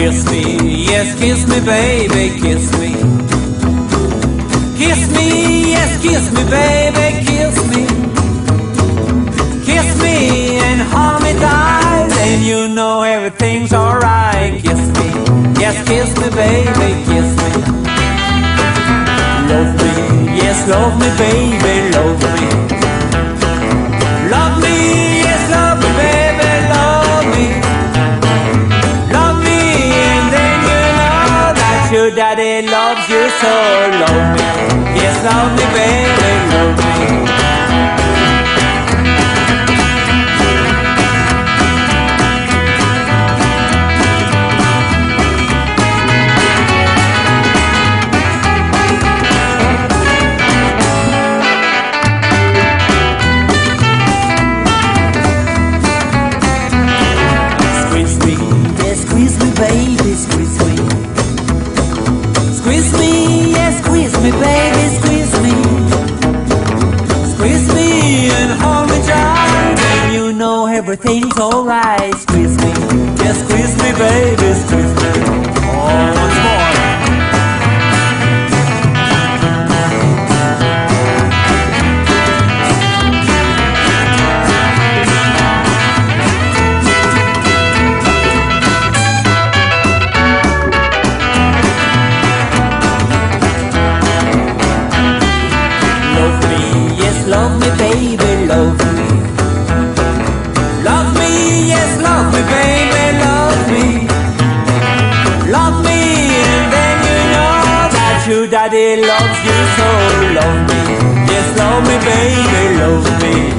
Kiss me, yes, kiss me, baby, kiss me. Kiss me, yes, kiss me, baby, kiss me. Kiss me and hold me tight, and you know everything's alright. Kiss me, yes, kiss me, baby, kiss me. Love me, yes, love me, baby, love me. Love me, yes, love me, baby, love me. Love me, and then you know that your daddy loves you so. Love me, yes, love me, baby, love me. Baby, squeeze me. Squeeze me, yes, squeeze me, baby, squeeze me. Squeeze me and hold me tight, and you know everything's alright. Squeeze me, yes, squeeze me, baby, squeeze me. Oh, once more. Love me, baby, love me. Love me, yes, love me, baby, love me. Love me, and then you know that your daddy loves you so. Love me, yes, love me, baby, love me.